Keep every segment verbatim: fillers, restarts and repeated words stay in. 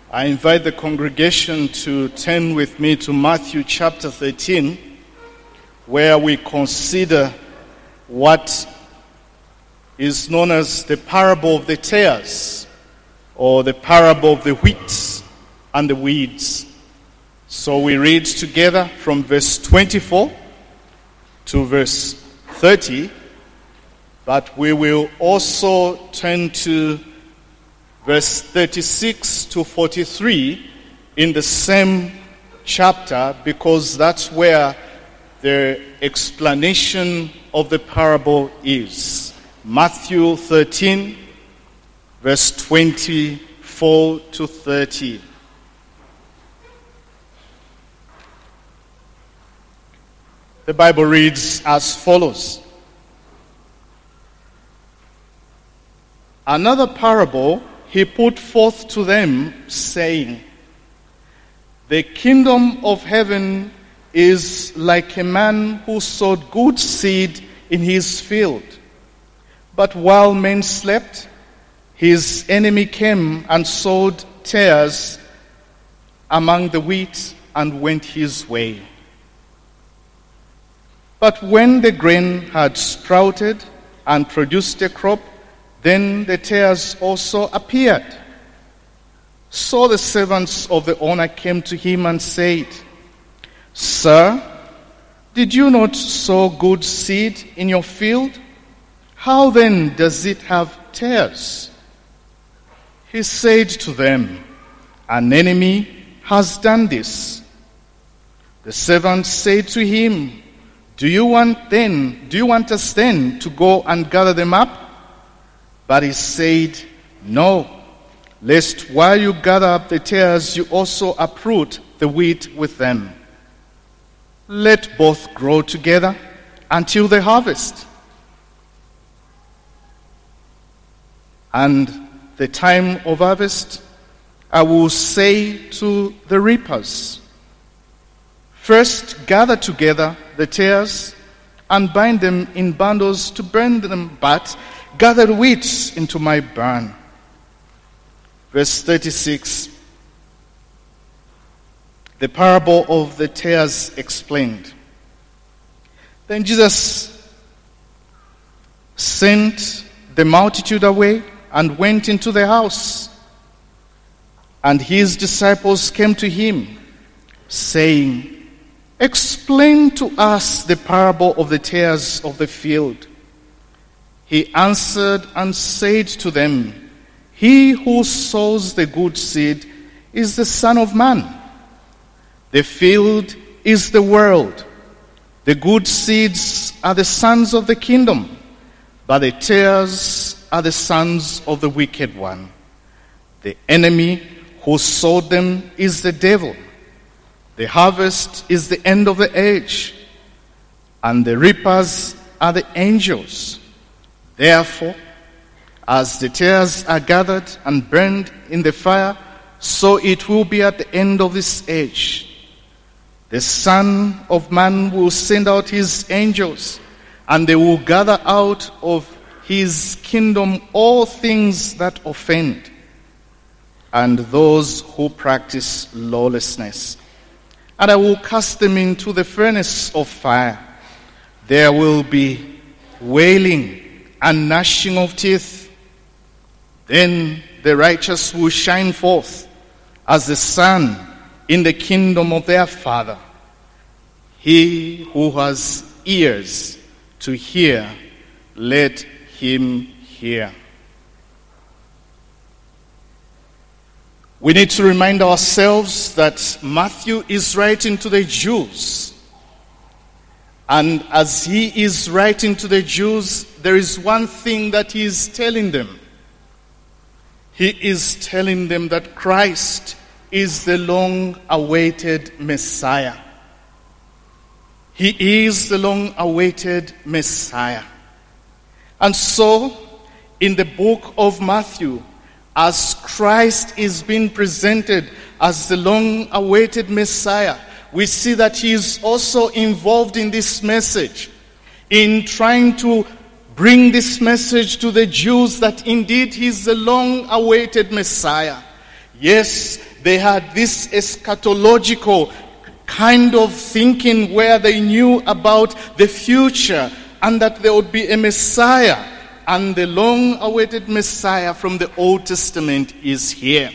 I invite the congregation to turn with me to Matthew chapter thirteen, where we consider what is known as the parable of the tares, or the parable of the wheat and the weeds. So we read together from verse twenty-four to verse thirty, but we will also turn to verse thirty-six to forty-three in the same chapter, because that's where the explanation of the parable is. Matthew thirteen, verse twenty-four to thirty. The Bible reads as follows. Another parable he put forth to them, saying, The kingdom of heaven is like a man who sowed good seed in his field. But while men slept, his enemy came and sowed tares among the wheat and went his way. But when the grain had sprouted and produced a crop, then the tares also appeared. So the servants of the owner came to him and said, Sir, did you not sow good seed in your field? How then does it have tares? He said to them, An enemy has done this. The servants said to him, Do you want then, do you want us then to go and gather them up? But he said, No, lest while you gather up the tares, you also uproot the wheat with them. Let both grow together until the harvest. And the time of harvest, I will say to the reapers, First gather together the tares and bind them in bundles to burn them, but gather wheat into my barn. Verse thirty-six. The parable of the tares explained. Then Jesus sent the multitude away and went into the house. And his disciples came to him, saying, Explain to us the parable of the tares of the field. He answered and said to them, He who sows the good seed is the Son of Man. The field is the world. The good seeds are the sons of the kingdom, but the tares are the sons of the wicked one. The enemy who sowed them is the devil. The harvest is the end of the age, and the reapers are the angels. Therefore, as the tares are gathered and burned in the fire, so it will be at the end of this age. The Son of Man will send out his angels, and they will gather out of his kingdom all things that offend, and those who practice lawlessness. And I will cast them into the furnace of fire. There will be wailing and gnashing of teeth. Then the righteous will shine forth as the sun in the kingdom of their Father. He who has ears to hear, let him hear. We need to remind ourselves that Matthew is writing to the Jews. And as he is writing to the Jews, there is one thing that he is telling them. He is telling them that Christ is the long-awaited Messiah. He is the long-awaited Messiah. And so, in the book of Matthew, as Christ is being presented as the long-awaited Messiah, we see that he is also involved in this message, in trying to bring this message to the Jews that indeed he is the long-awaited Messiah. Yes, they had this eschatological kind of thinking where they knew about the future and that there would be a Messiah. And the long-awaited Messiah from the Old Testament is here.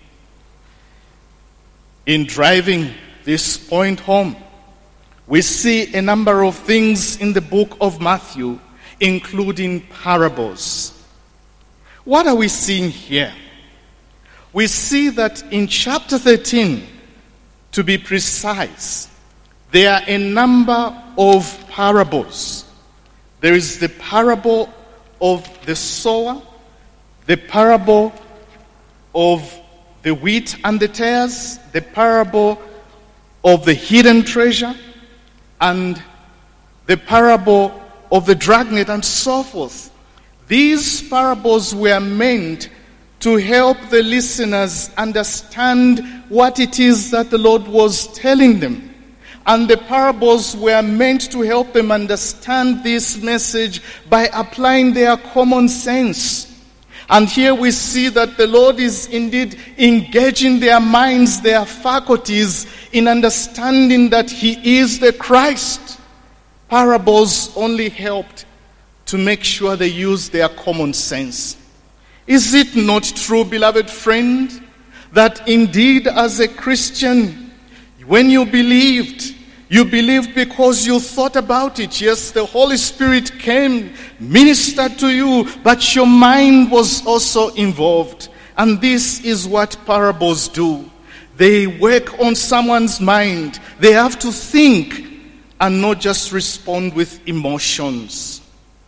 In driving this point home, we see a number of things in the book of Matthew, including parables. What are we seeing here? We see that in chapter thirteen, to be precise, there are a number of parables. There is the parable of the sower, the parable of the wheat and the tares, the parable of the hidden treasure, and the parable of the dragnet, and so forth. These parables were meant to help the listeners understand what it is that the Lord was telling them. And the parables were meant to help them understand this message by applying their common sense. And here we see that the Lord is indeed engaging their minds, their faculties, in understanding that He is the Christ. Parables only helped to make sure they use their common sense. Is it not true, beloved friend, that indeed as a Christian, when you believed, you believed because you thought about it? Yes, the Holy Spirit came, ministered to you, but your mind was also involved. And this is what parables do. They work on someone's mind. They have to think and not just respond with emotions.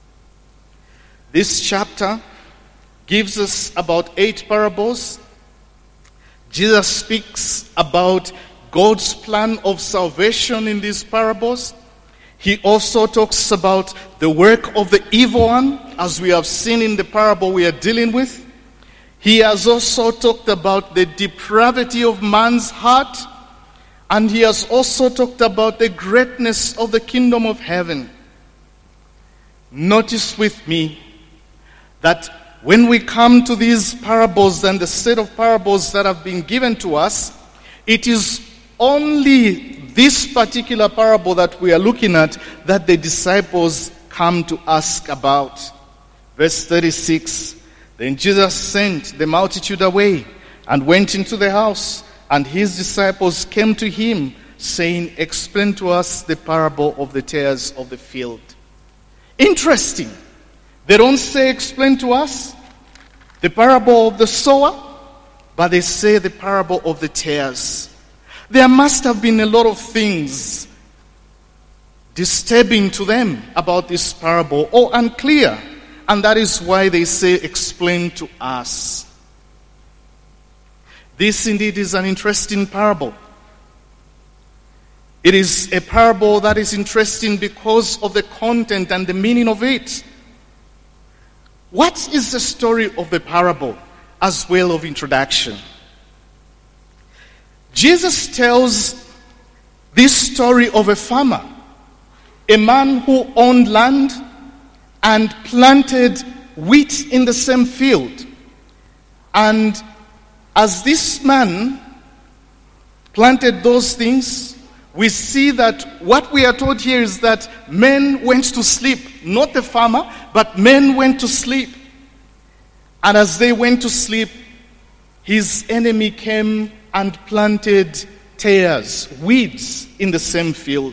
This chapter gives us about eight parables. Jesus speaks about God's plan of salvation in these parables. He also talks about the work of the evil one, as we have seen in the parable we are dealing with. He has also talked about the depravity of man's heart, and he has also talked about the greatness of the kingdom of heaven. Notice with me that when we come to these parables and the set of parables that have been given to us, it is only this particular parable that we are looking at that the disciples come to ask about. Verse thirty-six, then Jesus sent the multitude away and went into the house, and his disciples came to him, saying, explain to us the parable of the tares of the field. Interesting. They don't say explain to us the parable of the sower, but they say the parable of the tares. There must have been a lot of things disturbing to them about this parable, or unclear, and that is why they say explain to us. This indeed is an interesting parable. It is a parable that is interesting because of the content and the meaning of it. What is the story of the parable as well of introduction? Jesus tells this story of a farmer, a man who owned land and planted wheat in the same field. And as this man planted those things, we see that what we are told here is that men went to sleep. Not the farmer, but men went to sleep. And as they went to sleep, his enemy came and planted tares, weeds, in the same field.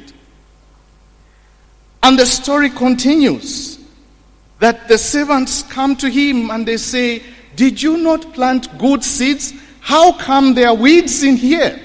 And the story continues that the servants come to him and they say, did you not plant good seeds? How come there are weeds in here?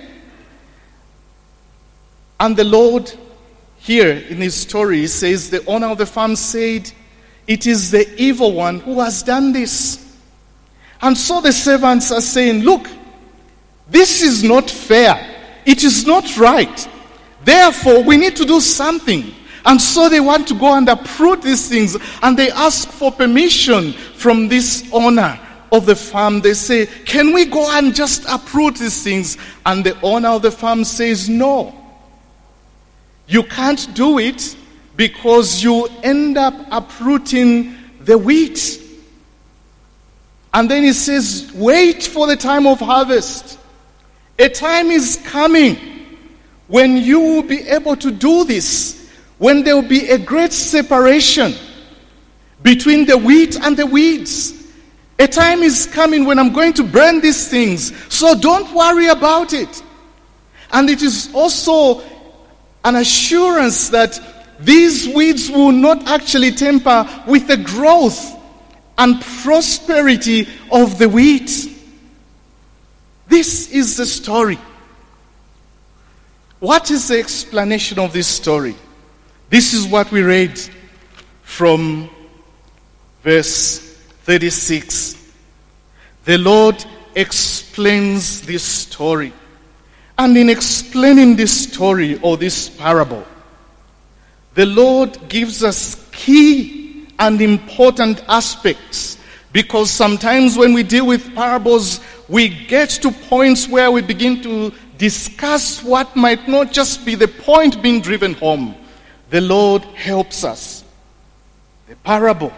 And the Lord, here in his story, says the owner of the farm said, it is the evil one who has done this. And so the servants are saying, look, this is not fair. It is not right. Therefore, we need to do something. And so they want to go and uproot these things. And they ask for permission from this owner of the farm. They say, can we go and just uproot these things? And the owner of the farm says, no. You can't do it because you end up uprooting the wheat. And then he says, wait for the time of harvest. A time is coming when you will be able to do this, when there will be a great separation between the wheat and the weeds. A time is coming when I'm going to burn these things, so don't worry about it. And it is also an assurance that these weeds will not actually tamper with the growth and prosperity of the wheat. This is the story. What is the explanation of this story? This is what we read from verse thirty-six. The Lord explains this story. And in explaining this story or this parable, the Lord gives us key and important aspects, because sometimes when we deal with parables, we get to points where we begin to discuss what might not just be the point being driven home. The Lord helps us. The parable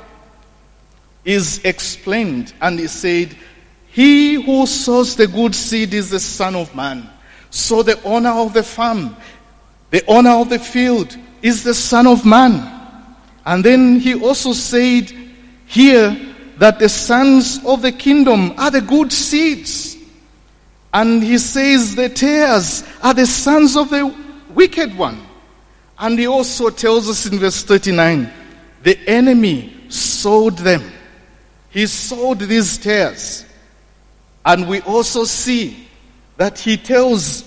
is explained, and he said, he who sows the good seed is the Son of Man. So the owner of the farm, the owner of the field is the Son of Man. And then he also said here that the sons of the kingdom are the good seeds. And he says the tares are the sons of the wicked one. And he also tells us in verse thirty-nine, the enemy sowed them. He sowed these tares. And we also see that he tells,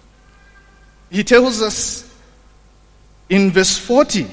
he tells us in verse forty,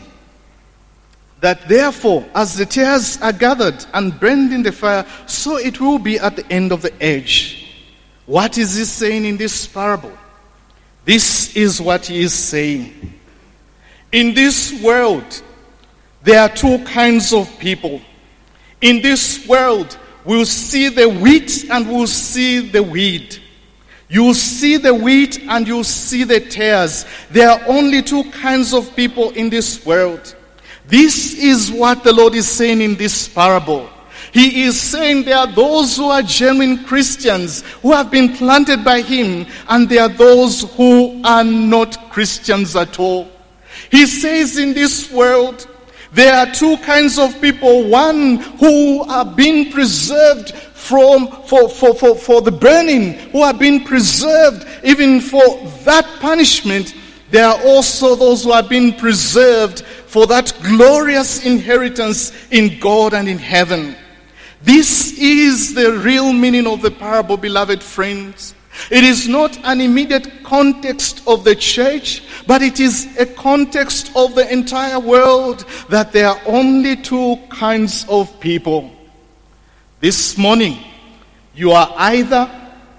that therefore, as the tares are gathered and burned in the fire, so it will be at the end of the age. What is he saying in this parable? This is what he is saying. In this world, there are two kinds of people. In this world, we'll see the wheat and we'll see the weed. You'll see the wheat and you'll see the tares. There are only two kinds of people in this world. This is what the Lord is saying in this parable. He is saying there are those who are genuine Christians who have been planted by him, and there are those who are not Christians at all. He says in this world there are two kinds of people. One who are being preserved from for, for, for, for the burning, who are being preserved even for that punishment. There are also those who are being preserved for that glorious inheritance in God and in heaven. This is the real meaning of the parable, beloved friends. It is not an immediate context of the church, but it is a context of the entire world, that there are only two kinds of people. This morning, you are either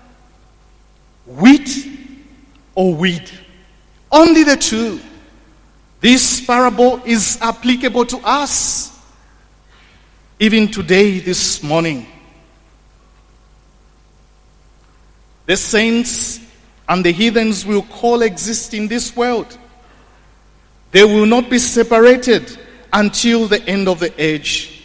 wheat or weed. Only the two. This parable is applicable to us, even today, this morning. The saints and the heathens will coexist in this world. They will not be separated until the end of the age.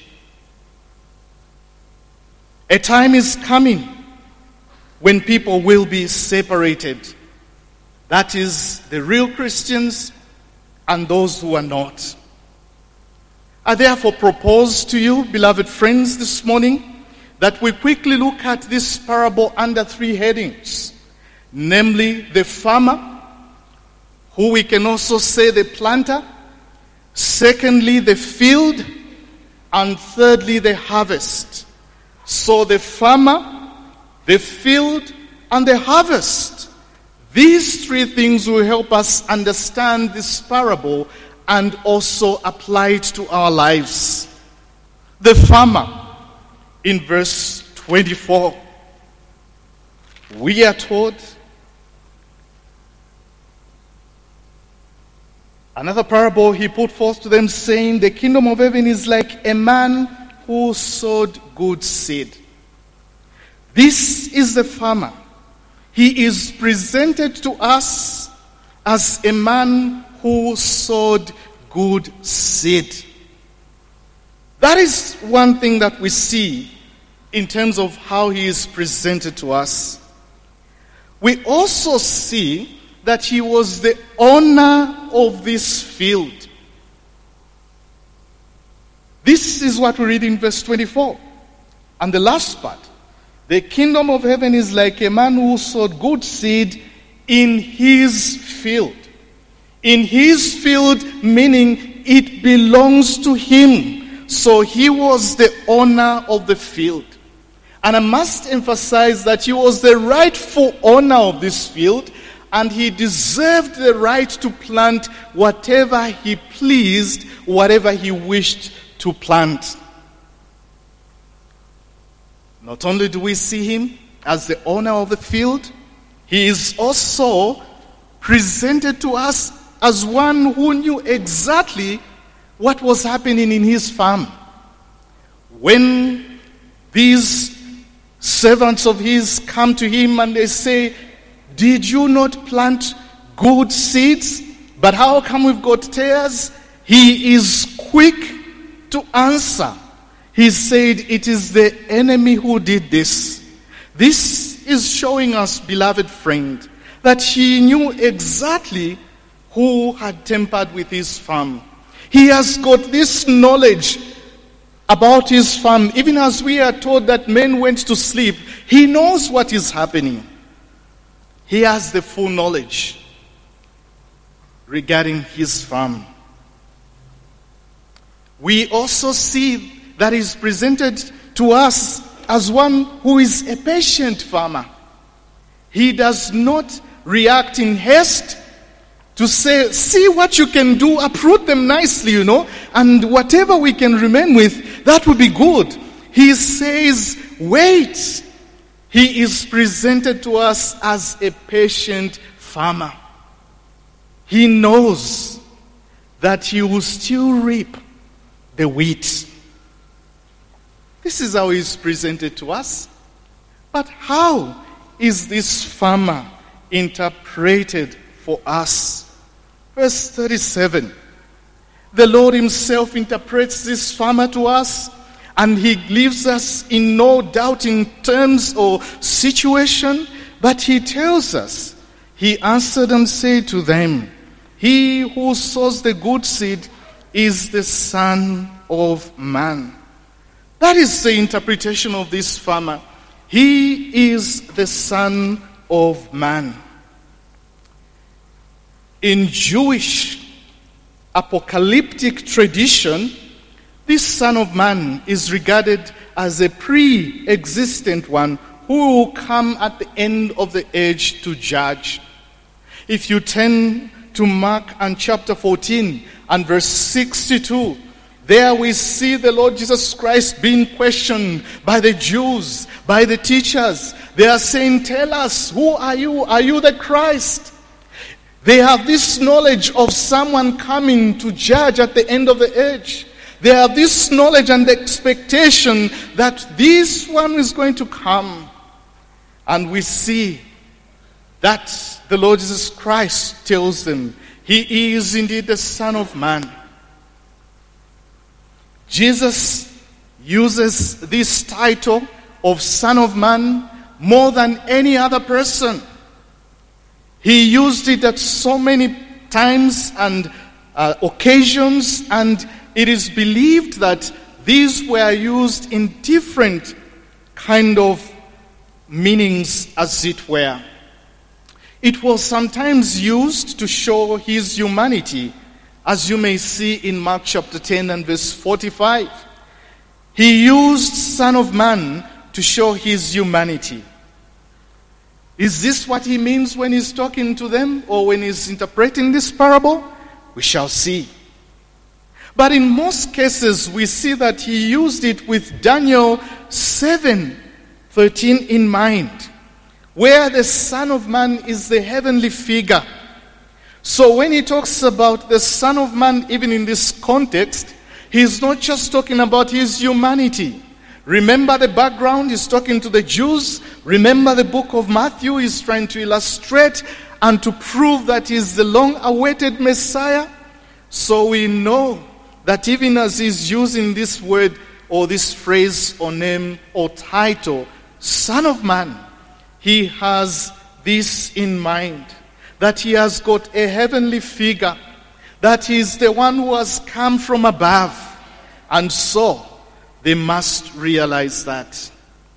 A time is coming when people will be separated. That is the real Christians and those who are not. I therefore propose to you, beloved friends, this morning, that we quickly look at this parable under three headings. Namely, the farmer, who we can also say the planter. Secondly, the field. And thirdly, the harvest. So the farmer, the field, and the harvest. These three things will help us understand this parable and also apply it to our lives. The farmer, in verse twenty-four, we are told, another parable he put forth to them, saying, the kingdom of heaven is like a man who sowed good seed. This is the farmer. He is presented to us as a man who sowed good seed. That is one thing that we see in terms of how he is presented to us. We also see that he was the owner of this field. This is what we read in verse twenty-four. And the last part. The kingdom of heaven is like a man who sowed good seed in his field. In his field, meaning it belongs to him. So he was the owner of the field. And I must emphasize that he was the rightful owner of this field, and he deserved the right to plant whatever he pleased, whatever he wished to plant. Not only do we see him as the owner of the field, he is also presented to us as one who knew exactly what was happening in his farm. When these servants of his come to him and they say, "Did you not plant good seeds? But how come we've got tares?" He is quick to answer. He said, "It is the enemy who did this." This is showing us, beloved friend, that he knew exactly who had tampered with his farm. He has got this knowledge about his farm. Even as we are told that men went to sleep, he knows what is happening. He has the full knowledge regarding his farm. We also see that is presented to us as one who is a patient farmer. He does not react in haste to say, "See what you can do, uproot them nicely, you know, and whatever we can remain with, that will be good." He says, "Wait." He is presented to us as a patient farmer. He knows that he will still reap the wheat. This is how he is presented to us. But how is this farmer interpreted for us? Verse thirty-seven. The Lord himself interprets this farmer to us, and he leaves us in no doubting terms or situation, but he tells us, "He answered and said to them, He who sows the good seed is the Son of Man." That is the interpretation of this farmer. He is the Son of Man. In Jewish apocalyptic tradition, this Son of Man is regarded as a pre-existent one who will come at the end of the age to judge. If you turn to Mark and chapter fourteen and verse sixty-two, there we see the Lord Jesus Christ being questioned by the Jews, by the teachers. They are saying, "Tell us, who are you? Are you the Christ?" They have this knowledge of someone coming to judge at the end of the age. They have this knowledge and expectation that this one is going to come. And we see that the Lord Jesus Christ tells them, He is indeed the Son of Man. Jesus uses this title of Son of Man more than any other person. He used it at so many times and uh, occasions, and it is believed that these were used in different kind of meanings, as it were. It was sometimes used to show his humanity, as you may see in Mark chapter ten and verse forty-five. He used Son of Man to show his humanity. Is this what he means when he's talking to them or when he's interpreting this parable? We shall see. But in most cases, we see that he used it with Daniel seven thirteen in mind, where the Son of Man is the heavenly figure. So when he talks about the Son of Man, even in this context, he's not just talking about his humanity. Remember the background, he's talking to the Jews. Remember the book of Matthew, he's trying to illustrate and to prove that he's the long-awaited Messiah. So we know that even as he's using this word or this phrase or name or title, Son of Man, he has this in mind, that he has got a heavenly figure, that he is the one who has come from above. And so, they must realize that.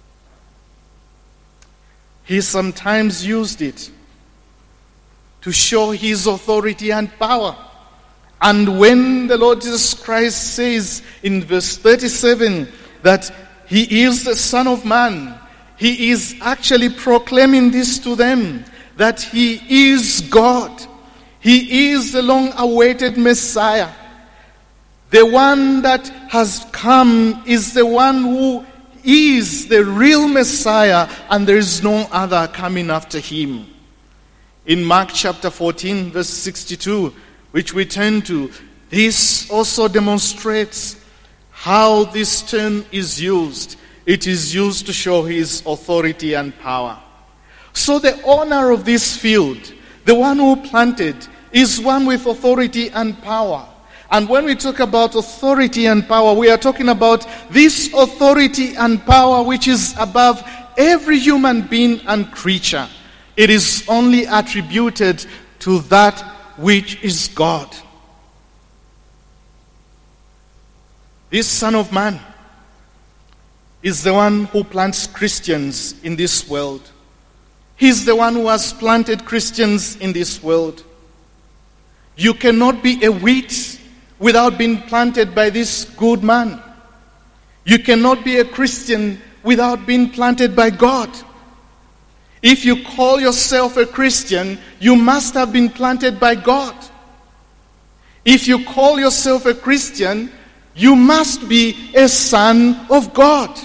He sometimes used it to show his authority and power. And when the Lord Jesus Christ says in verse thirty-seven that he is the Son of Man, he is actually proclaiming this to them, that he is God. He is the long-awaited Messiah. The one that has come is the one who is the real Messiah, and there is no other coming after him. In Mark chapter fourteen, verse sixty-two, which we turn to, this also demonstrates how this term is used. It is used to show his authority and power. So the owner of this field, the one who planted, is one with authority and power. And when we talk about authority and power, we are talking about this authority and power which is above every human being and creature. It is only attributed to that which is God. This Son of Man is the one who plants Christians in this world. He's the one who has planted Christians in this world. You cannot be a wheat without being planted by this good man. You cannot be a Christian without being planted by God. If you call yourself a Christian, you must have been planted by God. If you call yourself a Christian, you must be a son of God.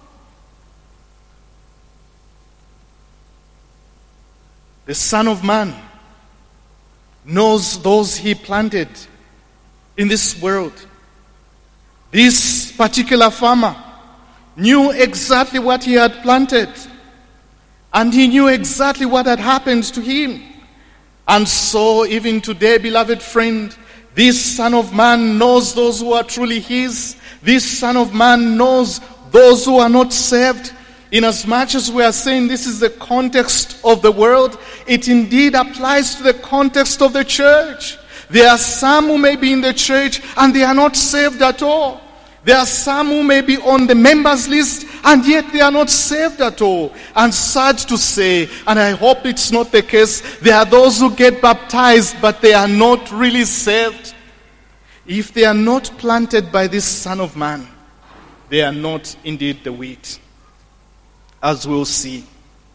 The Son of Man knows those he planted in this world. This particular farmer knew exactly what he had planted, and he knew exactly what had happened to him. And so even today, beloved friend, this Son of Man knows those who are truly his. This Son of Man knows those who are not saved. Inasmuch as we are saying this is the context of the world, it indeed applies to the context of the church. There are some who may be in the church and they are not saved at all. There are some who may be on the members list and yet they are not saved at all. And sad to say, and I hope it's not the case, there are those who get baptized but they are not really saved. If they are not planted by this Son of Man, they are not indeed the wheat, as we'll see.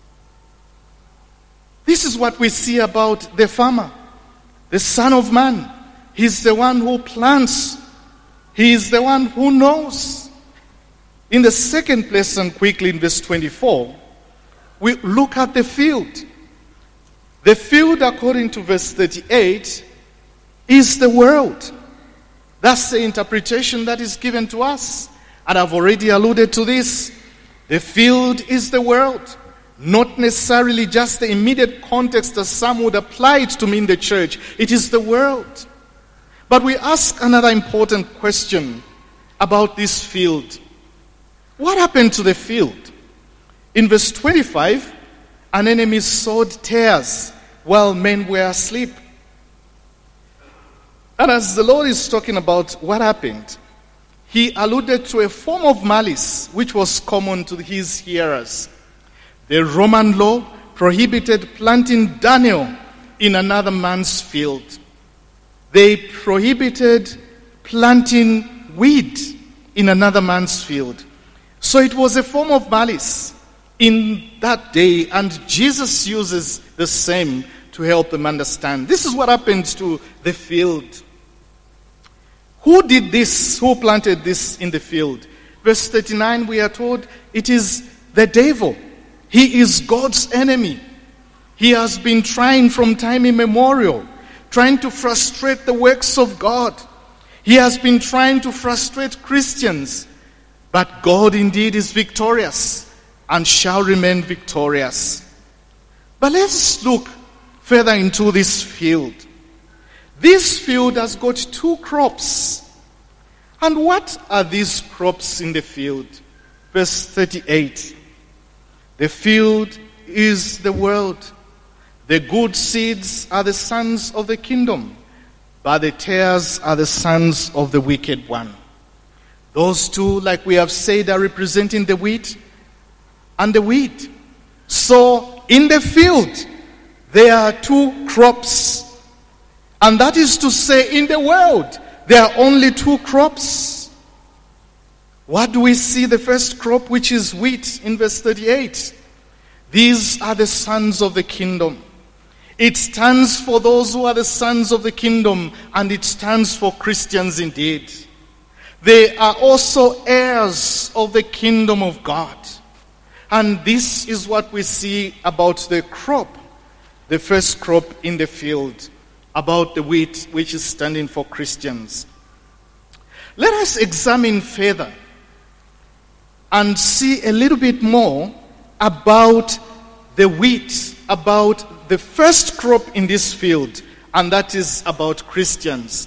This is what we see about the farmer, the Son of Man. He's the one who plants. He is the one who knows. In the second place, and quickly in verse twenty-four, we look at the field. The field, according to verse thirty-eight, is the world. That's the interpretation that is given to us. And I've already alluded to this. The field is the world. Not necessarily just the immediate context as some would apply it to mean the church. It is the world. But we ask another important question about this field. What happened to the field? In verse twenty-five, an enemy sowed tares while men were asleep. And as the Lord is talking about what happened, he alluded to a form of malice which was common to his hearers. The Roman law prohibited planting Daniel in another man's field. They prohibited planting wheat in another man's field. So it was a form of malice in that day, and Jesus uses the same to help them understand. This is what happened to the field. Who did this? Who planted this in the field? Verse thirty-nine, we are told it is the devil. He is God's enemy. He has been trying from time immemorial, trying to frustrate the works of God. He has been trying to frustrate Christians. But God indeed is victorious and shall remain victorious. But let's look further into this field. This field has got two crops. And what are these crops in the field? Verse thirty-eight. The field is the world. The good seeds are the sons of the kingdom, but the tares are the sons of the wicked one. Those two, like we have said, are representing the wheat and the wheat. So, in the field, there are two crops. And that is to say, in the world, there are only two crops. What do we see? The first crop, which is wheat, in verse thirty-eight. These are the sons of the kingdom. It stands for those who are the sons of the kingdom, and it stands for Christians indeed. They are also heirs of the kingdom of God. And this is what we see about the crop, the first crop in the field, about the wheat which is standing for Christians. Let us examine further and see a little bit more about the wheat, about the first crop in this field, and that is about Christians.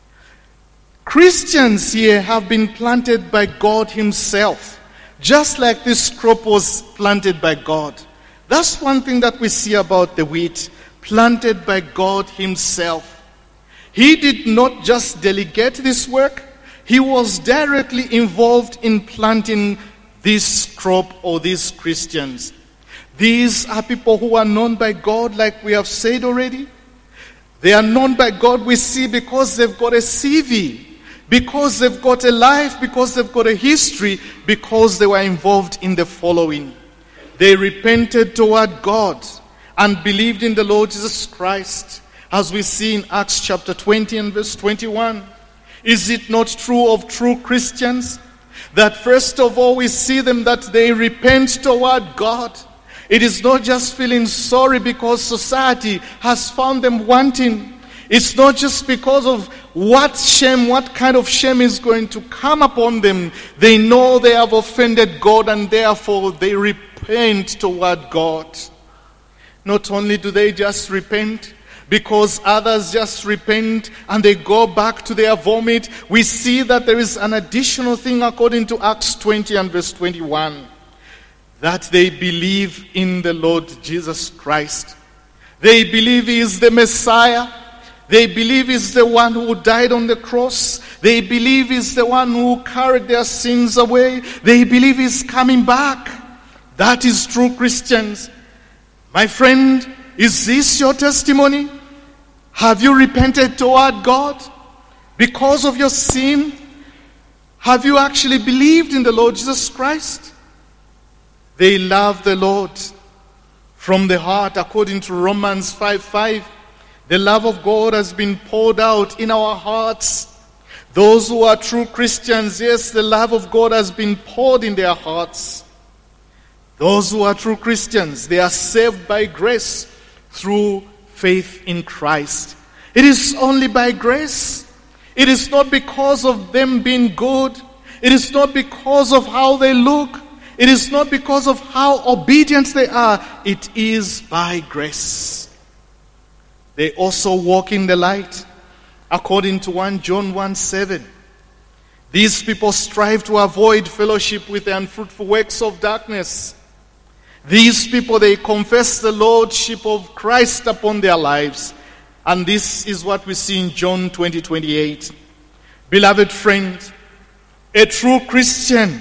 Christians here have been planted by God himself, just like this crop was planted by God. That's one thing that we see about the wheat, planted by God himself. He did not just delegate this work, he was directly involved in planting this crop or these Christians. These are people who are known by God, like we have said already. They are known by God, we see, because they've got a C V, because they've got a life, because they've got a history, because they were involved in the following. They repented toward God and believed in the Lord Jesus Christ, as we see in Acts chapter twenty and verse twenty-one. Is it not true of true Christians that first of all we see them that they repent toward God? It is not just feeling sorry because society has found them wanting. It's not just because of what shame, what kind of shame is going to come upon them. They know they have offended God and therefore they repent toward God. Not only do they just repent, because others just repent and they go back to their vomit, we see that there is an additional thing according to Acts twenty and verse twenty-one. That they believe in the Lord Jesus Christ. They believe he is the Messiah. They believe he is the one who died on the cross. They believe he is the one who carried their sins away. They believe he is coming back. That is true Christians. My friend, is this your testimony? Have you repented toward God because of your sin? Have you actually believed in the Lord Jesus Christ? They love the Lord from the heart, according to Romans five five. The love of God has been poured out in our hearts. Those who are true Christians, yes, the love of God has been poured in their hearts. Those who are true Christians, they are saved by grace through faith in Christ. It is only by grace. It is not because of them being good. It is not because of how they look. It is not because of how obedient they are. It is by grace. They also walk in the light, according to First John one seven. These people strive to avoid fellowship with the unfruitful works of darkness. These people, they confess the lordship of Christ upon their lives. And this is what we see in John twenty twenty-eight. Beloved friend, a true Christian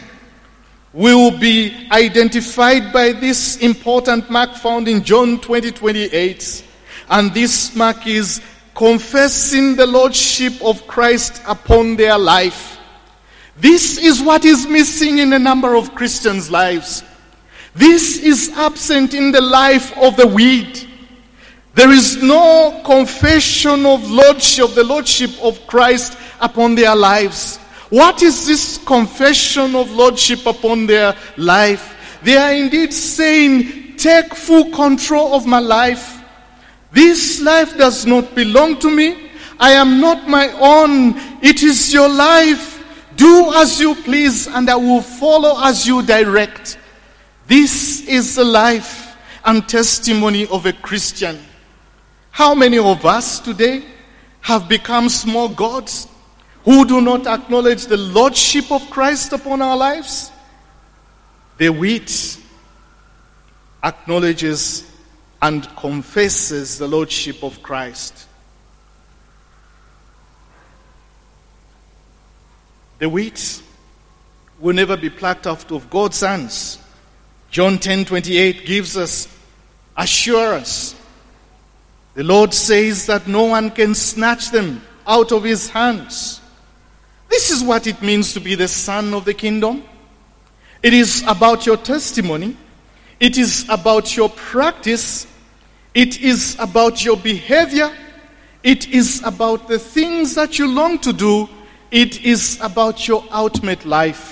will be identified by this important mark found in John twenty twenty-eight. And this mark is confessing the lordship of Christ upon their life. This is what is missing in a number of Christians' lives. This is absent in the life of the weed. There is no confession of lordship, the lordship of Christ upon their lives. What is this confession of lordship upon their life? They are indeed saying, take full control of my life. This life does not belong to me. I am not my own. It is your life. Do as you please and I will follow as you direct. This is the life and testimony of a Christian. How many of us today have become small gods who do not acknowledge the lordship of Christ upon our lives. The wheat acknowledges and confesses the lordship of Christ. The wheat will never be plucked out of God's hands. John ten twenty-eight gives us assurance. The Lord says that no one can snatch them out of his hands. This is what it means to be the son of the kingdom. It is about your testimony. It is about your practice. It is about your behavior. It is about the things that you long to do. It is about your ultimate life.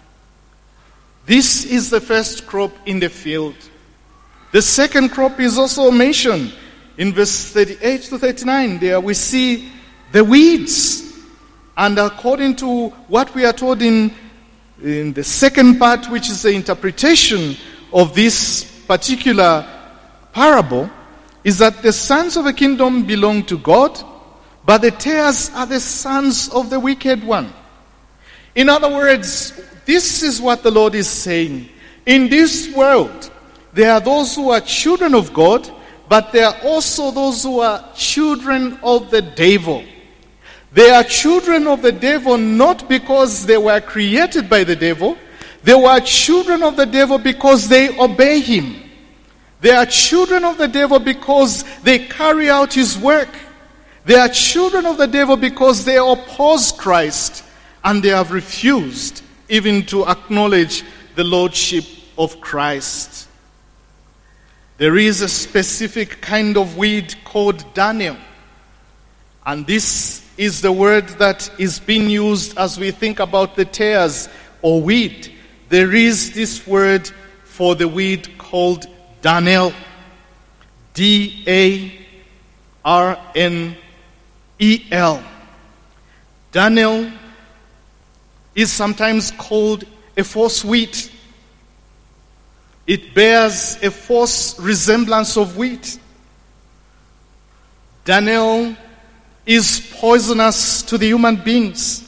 This is the first crop in the field. The second crop is also mentioned in verse thirty-eight to thirty-nine. There we see the weeds. And according to what we are told in, in the second part, which is the interpretation of this particular parable, is that the sons of the kingdom belong to God, but the tares are the sons of the wicked one. In other words, this is what the Lord is saying. In this world, there are those who are children of God, but there are also those who are children of the devil. They are children of the devil not because they were created by the devil. They were children of the devil because they obey him. They are children of the devil because they carry out his work. They are children of the devil because they oppose Christ and they have refused even to acknowledge the lordship of Christ. There is a specific kind of weed called Daniel. And this is the word that is being used as we think about the tares or weed. There is this word for the weed called Daniel. D A R N E L. Daniel is sometimes called a false wheat. It bears a false resemblance of wheat. Daniel is poisonous to the human beings.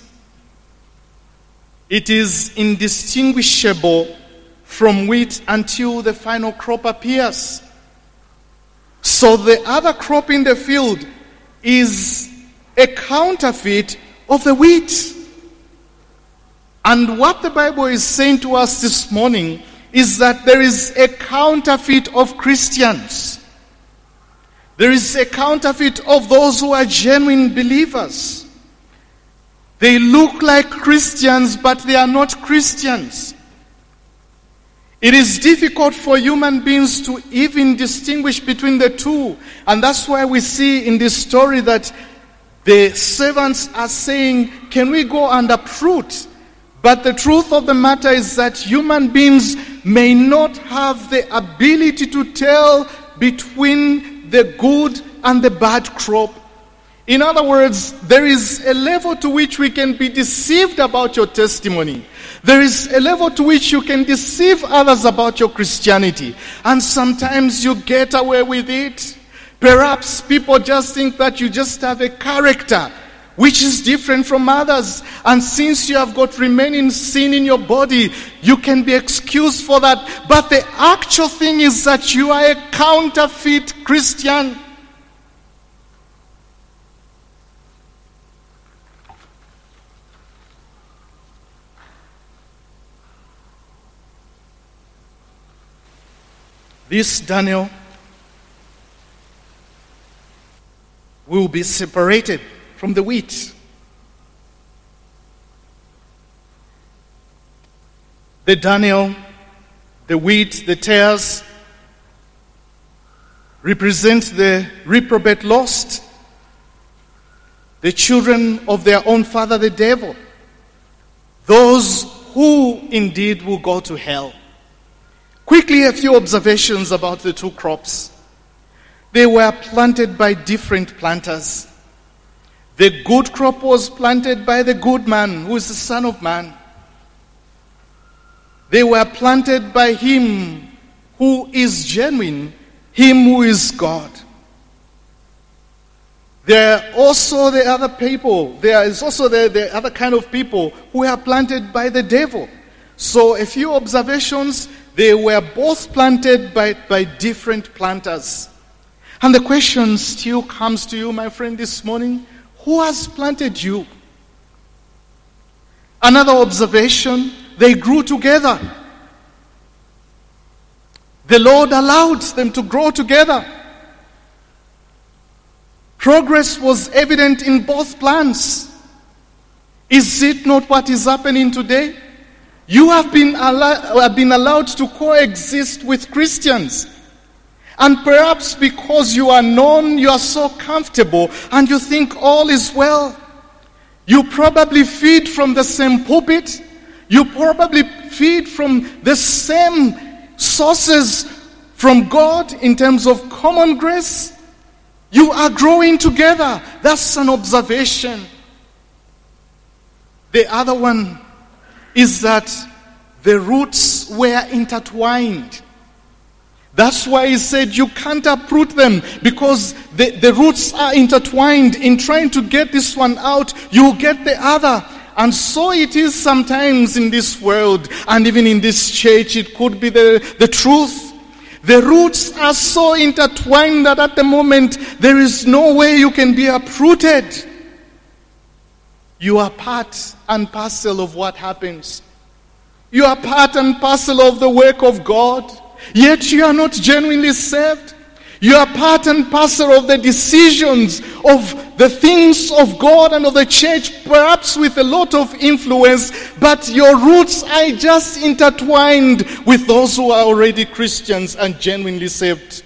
It is indistinguishable from wheat until the final crop appears. So the other crop in the field is a counterfeit of the wheat. And what the Bible is saying to us this morning is that there is a counterfeit of Christians. There is a counterfeit of those who are genuine believers. They look like Christians, but they are not Christians. It is difficult for human beings to even distinguish between the two. And that's why we see in this story that the servants are saying, can we go and uproot? But the truth of the matter is that human beings may not have the ability to tell between the good and the bad crop. In other words, there is a level to which we can be deceived about your testimony. There is a level to which you can deceive others about your Christianity. And sometimes you get away with it. Perhaps people just think that you just have a character which is different from others. And since you have got remaining sin in your body, you can be excused for that. But the actual thing is that you are a counterfeit Christian. This Daniel will be separated from the wheat. The Daniel, the wheat, the tares represent the reprobate lost, the children of their own father, the devil, those who indeed will go to hell. Quickly, a few observations about the two crops. They were planted by different planters. The good crop was planted by the good man, who is the Son of Man. They were planted by him who is genuine, him who is God. There are also the other people. There is also the, the other kind of people who are planted by the devil. So a few observations, they were both planted by, by different planters. And the question still comes to you, my friend, this morning, who has planted you? Another observation, they grew together. The Lord allowed them to grow together. Progress was evident in both plants. Is it not what is happening today? You have been, allow- have been allowed to coexist with Christians. And perhaps because you are known, you are so comfortable, and you think all is well. You probably feed from the same pulpit. You probably feed from the same sources from God in terms of common grace. You are growing together. That's an observation. The other one is that the roots were intertwined. That's why he said you can't uproot them, because the, the roots are intertwined. In trying to get this one out, you get the other. And so it is sometimes in this world, and even in this church, it could be the, the truth. The roots are so intertwined that at the moment, there is no way you can be uprooted. You are part and parcel of what happens. You are part and parcel of the work of God. Yet you are not genuinely saved. You are part and parcel of the decisions of the things of God and of the church, perhaps with a lot of influence, but your roots are just intertwined with those who are already Christians and genuinely saved.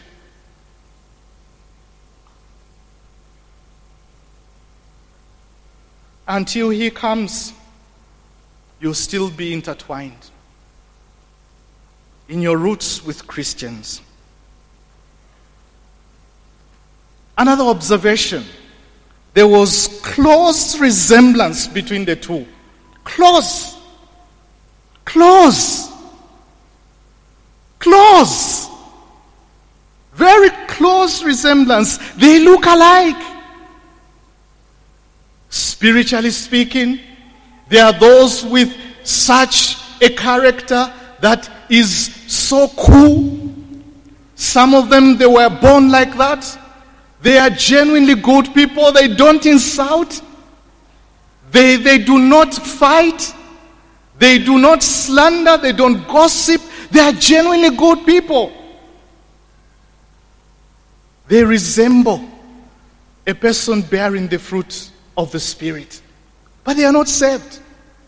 Until he comes, you'll still be intertwined in your roots with Christians. Another observation, there was close resemblance between the two. Close. Close. Close. Very close resemblance. They look alike. Spiritually speaking, there are those with such a character that is so cool. Some of them, they were born like that. They are genuinely good people. They don't insult. They, they do not fight. They do not slander. They don't gossip. They are genuinely good people. They resemble a person bearing the fruit of the Spirit. But they are not saved.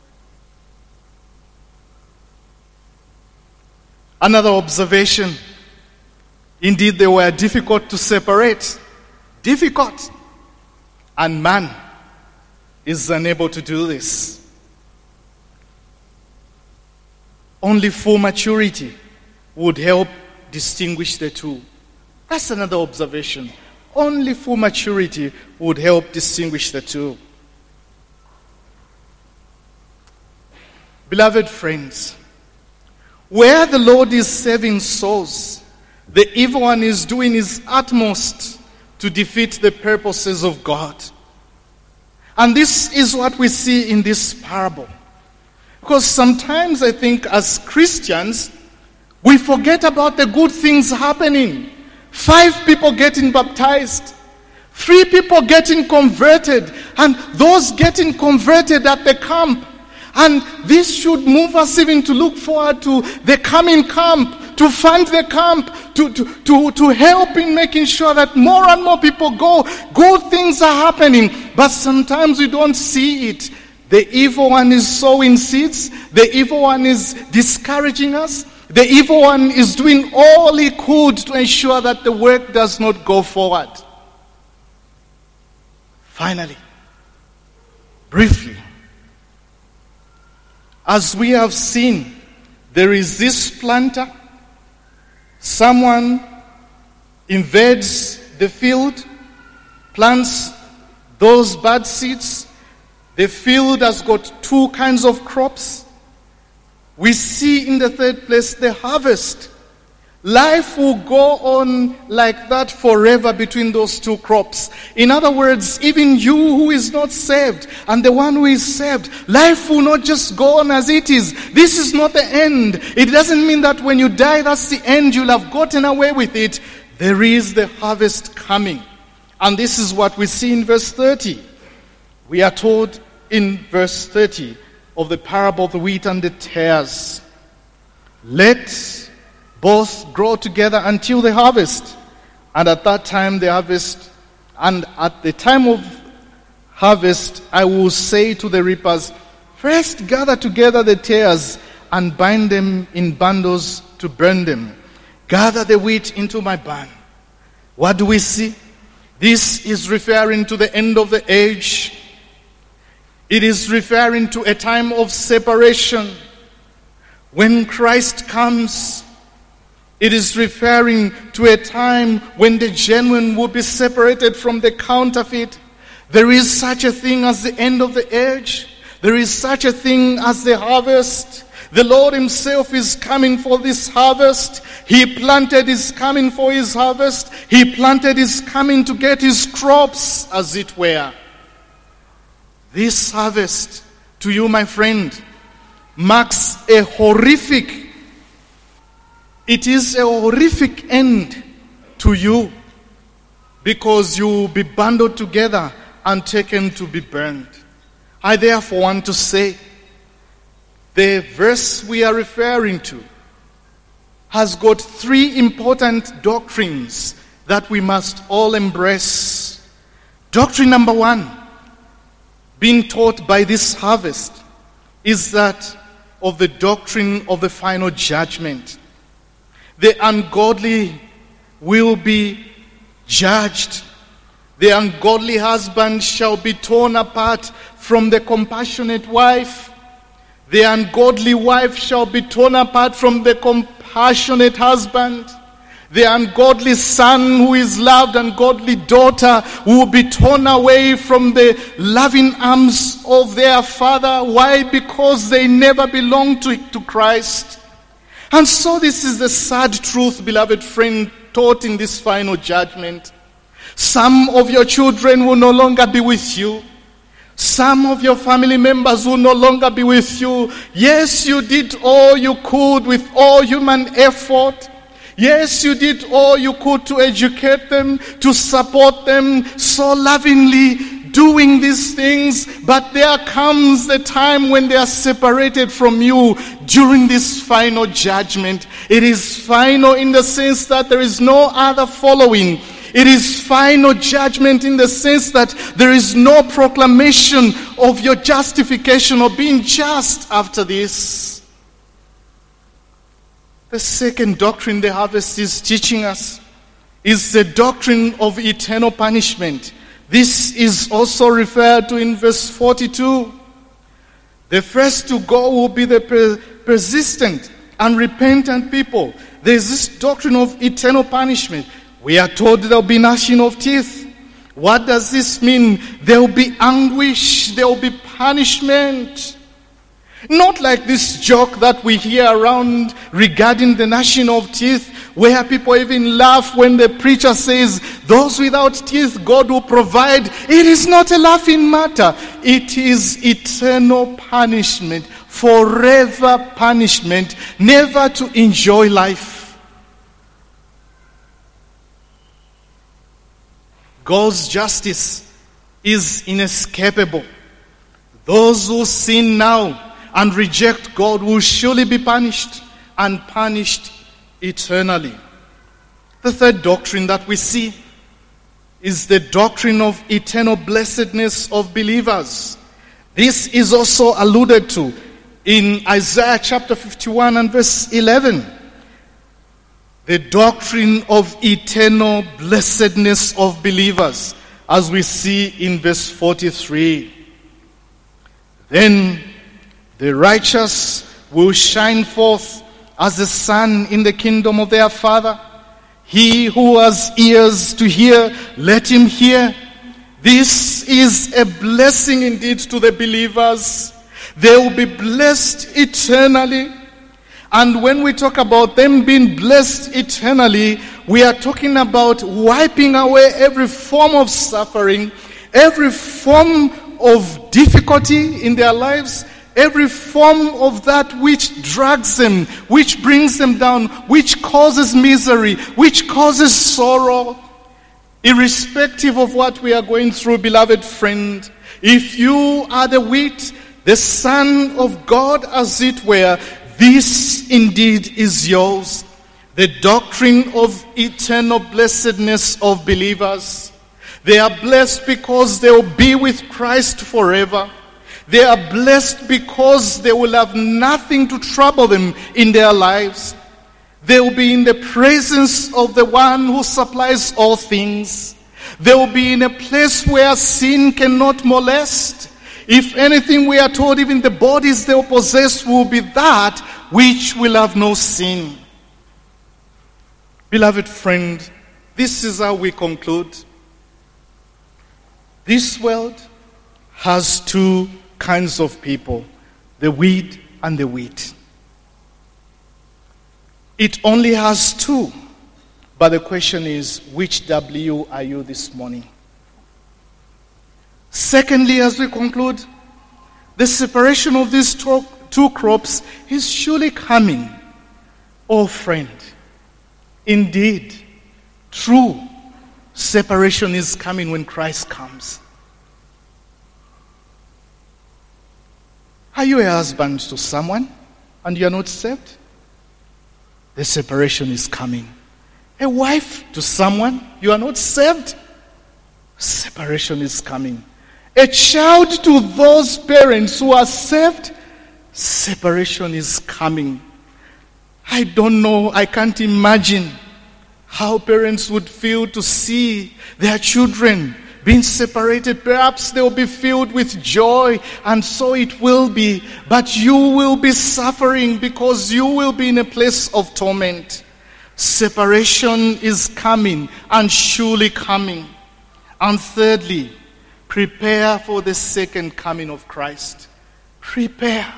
Another observation, indeed they were difficult to separate. Difficult. And man is unable to do this. Only full maturity would help distinguish the two. That's another observation. Only full maturity would help distinguish the two. Beloved friends, where the Lord is saving souls, the evil one is doing his utmost to defeat the purposes of God. And this is what we see in this parable. Because sometimes I think as Christians, we forget about the good things happening. Five people getting baptized. Three people getting converted. And those getting converted at the camp. And this should move us even to look forward to the coming camp, to fund the camp, to, to, to, to help in making sure that more and more people go. Good things are happening, but sometimes we don't see it. The evil one is sowing seeds. The evil one is discouraging us. The evil one is doing all he could to ensure that the work does not go forward. Finally, briefly, as we have seen, there is this planter. Someone invades the field, plants those bad seeds. The field has got two kinds of crops. We see in the third place the harvest. Life will go on like that forever between those two crops. In other words, even you who is not saved and the one who is saved, life will not just go on as it is. This is not the end. It doesn't mean that when you die, that's the end. You'll have gotten away with it. There is the harvest coming. And this is what we see in verse thirty. We are told in verse thirty of the parable of the wheat and the tares. Let both grow together until the harvest. And at that time the harvest, and at the time of harvest, I will say to the reapers, first gather together the tares and bind them in bundles to burn them. Gather the wheat into my barn. What do we see? This is referring to the end of the age. It is referring to a time of separation. When Christ comes, it is referring to a time when the genuine will be separated from the counterfeit. There is such a thing as the end of the age. There is such a thing as the harvest. The Lord himself is coming for this harvest. He planted his coming for his harvest. He planted his coming to get his crops, as it were. This harvest, to you, my friend, marks a horrific It is a horrific end to you, because you will be bundled together and taken to be burned. I therefore want to say, the verse we are referring to has got three important doctrines that we must all embrace. Doctrine number one, being taught by this harvest, is that of the doctrine of the final judgment. The ungodly will be judged. The ungodly husband shall be torn apart from the compassionate wife. The ungodly wife shall be torn apart from the compassionate husband. The ungodly son who is loved, ungodly daughter will be torn away from the loving arms of their father. Why? Because they never belonged to, to Christ. And so this is the sad truth, beloved friend, taught in this final judgment. Some of your children will no longer be with you. Some of your family members will no longer be with you. Yes, you did all you could with all human effort. Yes, you did all you could to educate them, to support them so lovingly, doing these things, but there comes the time when they are separated from you during this final judgment. It is final in the sense that there is no other following. It is final judgment in the sense that there is no proclamation of your justification or being just after this. The second doctrine the harvest is teaching us is the doctrine of eternal punishment. This is also referred to in verse forty-two. The first to go will be the per- persistent and repentant people. There is this doctrine of eternal punishment. We are told there will be gnashing of teeth. What does this mean? There will be anguish. There will be punishment. Not like this joke that we hear around regarding the gnashing of teeth, where people even laugh when the preacher says, those without teeth God will provide. It is not a laughing matter. It is eternal punishment, forever punishment, never to enjoy life. God's justice is inescapable. Those who sin now and reject God will surely be punished, and punished eternally. The third doctrine that we see is the doctrine of eternal blessedness of believers. This is also alluded to in Isaiah chapter fifty-one and verse eleven. The doctrine of eternal blessedness of believers, as we see in verse forty-three. Then the righteous will shine forth as the sun in the kingdom of their Father. He who has ears to hear, let him hear. This is a blessing indeed to the believers. They will be blessed eternally. And when we talk about them being blessed eternally, we are talking about wiping away every form of suffering, every form of difficulty in their lives, every form of that which drags them, which brings them down, which causes misery, which causes sorrow. Irrespective of what we are going through, beloved friend, if you are the wheat, the Son of God as it were, this indeed is yours. The doctrine of eternal blessedness of believers. They are blessed because they will be with Christ forever. They are blessed because they will have nothing to trouble them in their lives. They will be in the presence of the one who supplies all things. They will be in a place where sin cannot molest. If anything, we are told even the bodies they will possess will be that which will have no sin. Beloved friend, this is how we conclude. This world has two kinds of people, the weed and the wheat. It only has two. But the question is, which W are you this morning? Secondly, as we conclude, the separation of these two, two crops is surely coming. Oh friend, indeed, true separation is coming when Christ comes. Are you a husband to someone and you are not saved? The separation is coming. A wife to someone, you are not saved? Separation is coming. A child to those parents who are saved, separation is coming. I don't know, I can't imagine how parents would feel to see their children being separated. Perhaps they will be filled with joy, and so it will be. But you will be suffering because you will be in a place of torment. Separation is coming and surely coming. And thirdly, prepare for the second coming of Christ. Prepare.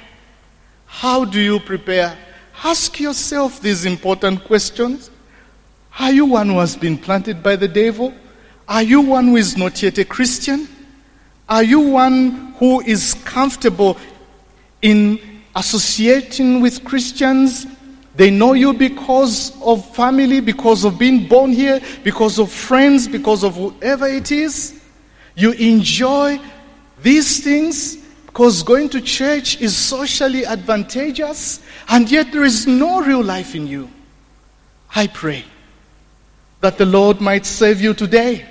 How do you prepare? Ask yourself these important questions. Are you one who has been planted by the devil? Are you one who is not yet a Christian? Are you one who is comfortable in associating with Christians? They know you because of family, because of being born here, because of friends, because of whoever it is. You enjoy these things because going to church is socially advantageous, and yet there is no real life in you. I pray that the Lord might save you today,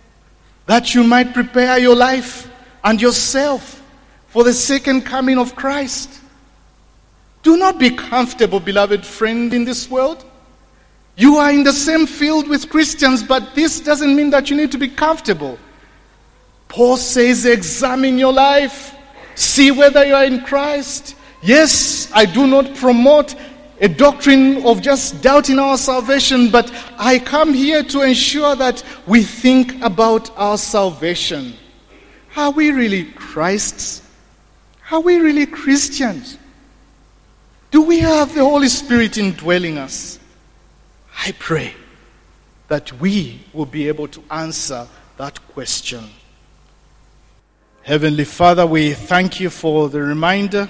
that you might prepare your life and yourself for the second coming of Christ. Do not be comfortable, beloved friend, in this world. You are in the same field with Christians, but this doesn't mean that you need to be comfortable. Paul says, examine your life. See whether you are in Christ. Yes, I do not promote a doctrine of just doubting our salvation, but I come here to ensure that we think about our salvation. Are we really Christ's? Are we really Christians? Do we have the Holy Spirit indwelling us? I pray that we will be able to answer that question. Heavenly Father, we thank you for the reminder.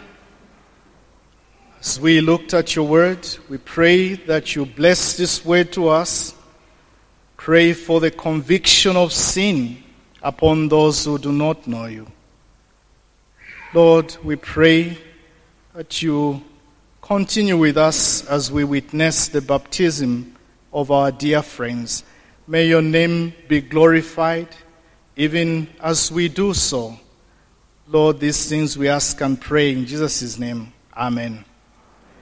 As we looked at your word, we pray that you bless this word to us. Pray for the conviction of sin upon those who do not know you. Lord, we pray that you continue with us as we witness the baptism of our dear friends. May your name be glorified even as we do so. Lord, these things we ask and pray in Jesus' name. Amen.